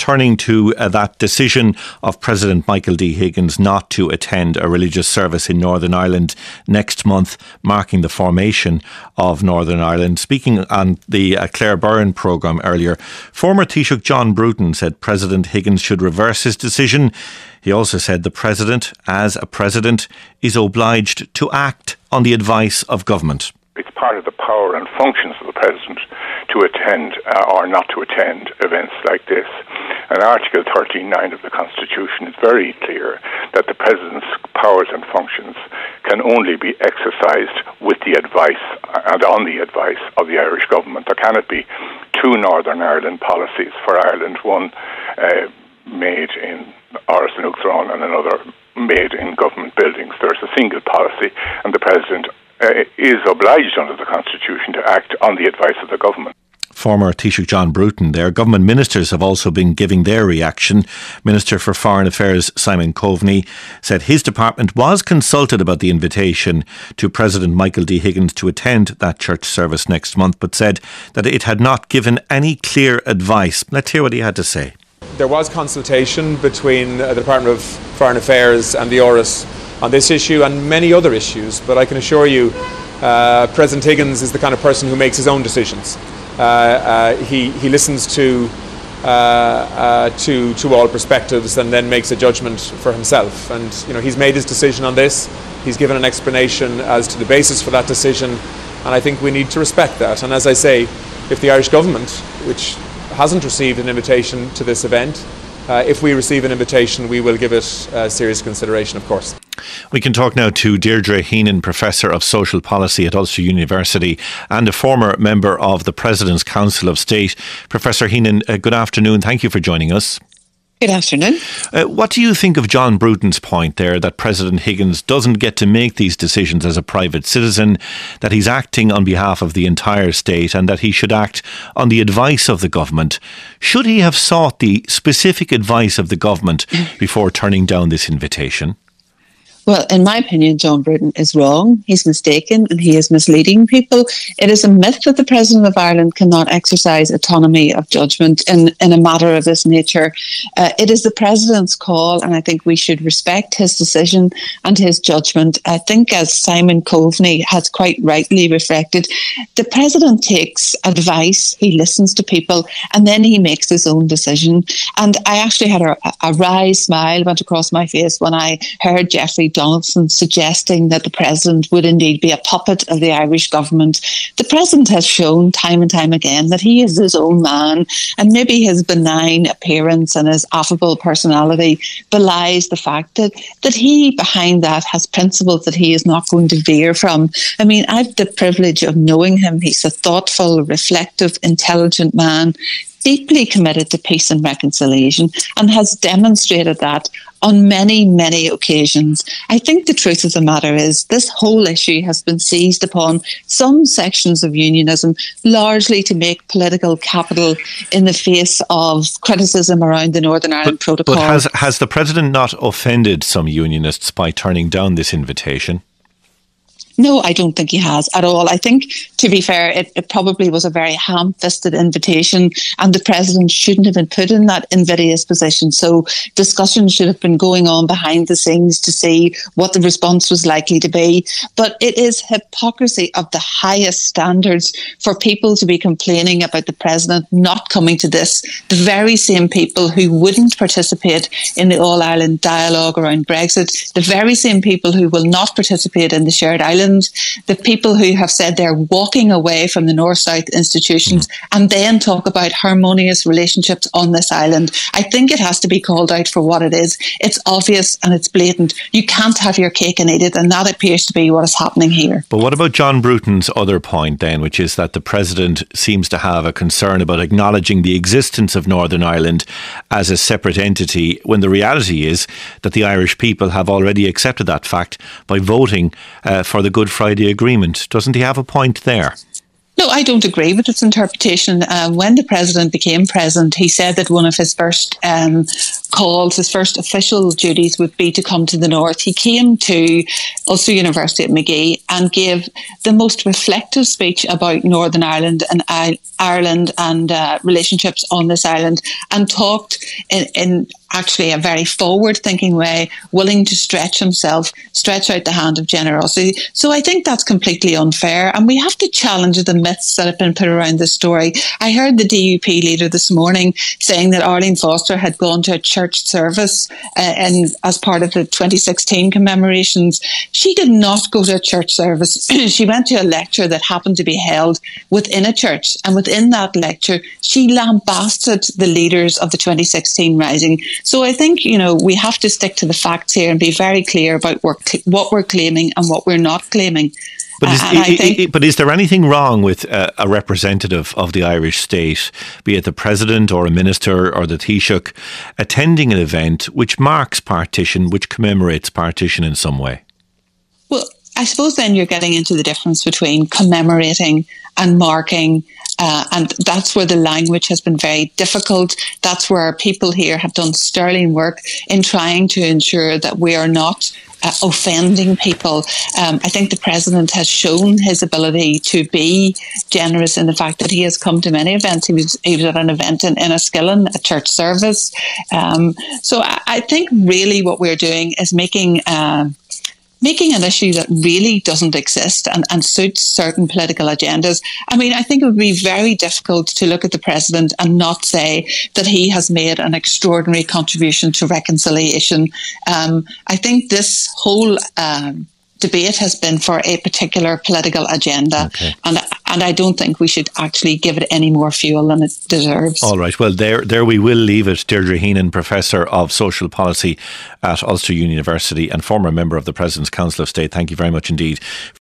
turning to that decision of President Michael D. Higgins not to attend a religious service in Northern Ireland next month, marking the formation of Northern Ireland. Speaking on the Claire Byrne programme earlier, former Taoiseach John Bruton said President Higgins should reverse his decision. He also said the President, as a President, is obliged to act on the advice of government. It's part of the power and functions of the President to attend or not to attend events like this. And Article 13.9 of the Constitution is very clear that the President's powers and functions can only be exercised with the advice and on the advice of the Irish government. There cannot be two Northern Ireland policies for Ireland, one made in Áras an Uachtaráin and another made in government buildings. There's a single policy, and the President is obliged under the Constitution to act on the advice of the government. Former Taoiseach John Bruton there. Government ministers have also been giving their reaction. Minister for Foreign Affairs Simon Coveney said his department was consulted about the invitation to President Michael D. Higgins to attend that church service next month, but said that it had not given any clear advice. Let's hear what he had to say. There was consultation between the Department of Foreign Affairs and the Áras on this issue and many other issues, but I can assure you President Higgins is the kind of person who makes his own decisions. He listens to all perspectives and then makes a judgment for himself. And he's made his decision on this. He's given an explanation as to the basis for that decision, and I think we need to respect that. And as I say, if the Irish government, which hasn't received an invitation to this event, if we receive an invitation, we will give it serious consideration, of course. We can talk now to Deirdre Heenan, Professor of Social Policy at Ulster University and a former member of the President's Council of State. Professor Heenan, good afternoon. Thank you for joining us. Good afternoon. What do you think of John Bruton's point there that President Higgins doesn't get to make these decisions as a private citizen, that he's acting on behalf of the entire state and that he should act on the advice of the government? Should he have sought the specific advice of the government before turning down this invitation? Well, in my opinion, John Bruton is wrong. He's mistaken and he is misleading people. It is a myth that the President of Ireland cannot exercise autonomy of judgment in a matter of this nature. It is the President's call, and I think we should respect his decision and his judgment. I think, as Simon Coveney has quite rightly reflected, the President takes advice, he listens to people, and then he makes his own decision. And I actually had a wry smile went across my face when I heard Jeffrey Donaldson suggesting that the President would indeed be a puppet of the Irish government. The President has shown time and time again that he is his own man, and maybe his benign appearance and his affable personality belies the fact that he behind that has principles that he is not going to veer from. I mean, I've the privilege of knowing him. He's a thoughtful, reflective, intelligent man, deeply committed to peace and reconciliation, and has demonstrated that on many, many occasions. I think the truth of the matter is this whole issue has been seized upon some sections of unionism, largely to make political capital in the face of criticism around the Northern Ireland Protocol. But has the President not offended some unionists by turning down this invitation? No, I don't think he has at all. I think, to be fair, it probably was a very ham-fisted invitation, and the President shouldn't have been put in that invidious position. So discussions should have been going on behind the scenes to see what the response was likely to be. But it is hypocrisy of the highest standards for people to be complaining about the President not coming to this. The very same people who wouldn't participate in the All-Ireland dialogue around Brexit, the very same people who will not participate in the Shared Island, the people who have said they're walking away from the North-South institutions and then talk about harmonious relationships on this island. I think it has to be called out for what it is. It's obvious and it's blatant. You can't have your cake and eat it, and that appears to be what is happening here. But what about John Bruton's other point then, which is that the President seems to have a concern about acknowledging the existence of Northern Ireland as a separate entity, when the reality is that the Irish people have already accepted that fact by voting for the Good Friday Agreement. Doesn't he have a point there? No, I don't agree with its interpretation. When the President became President, he said that one of his first calls, his first official duties would be to come to the north. He came to Ulster University at Magee and gave the most reflective speech about Northern Ireland and Ireland and relationships on this island, and talked in actually a very forward-thinking way, willing to stretch himself, stretch out the hand of generosity. So I think that's completely unfair, and we have to challenge the myths that have been put around this story. I heard the DUP leader this morning saying that Arlene Foster had gone to a church service and as part of the 2016 commemorations. She did not go to a church service. She went to a lecture that happened to be held within a church, and within that lecture, she lambasted the leaders of the 2016 Rising. So I think, we have to stick to the facts here and be very clear about what we're claiming and what we're not claiming. But is there anything wrong with a representative of the Irish state, be it the president or a minister or the Taoiseach, attending an event which marks partition, which commemorates partition in some way? Well, I suppose then you're getting into the difference between commemorating and marking. And that's where the language has been very difficult. That's where people here have done sterling work in trying to ensure that we are not offending people. I think the president has shown his ability to be generous in the fact that he has come to many events. He was at an event in Enniskillen, a church service. So I think really what we're doing is making an issue that really doesn't exist and suits certain political agendas. I mean, I think it would be very difficult to look at the president and not say that he has made an extraordinary contribution to reconciliation. I think this whole debate has been for a particular political agenda. Okay. And I don't think we should actually give it any more fuel than it deserves. All right. Well, there we will leave it. Deirdre Heenan, Professor of Social Policy at Ulster University and former member of the President's Council of State. Thank you very much indeed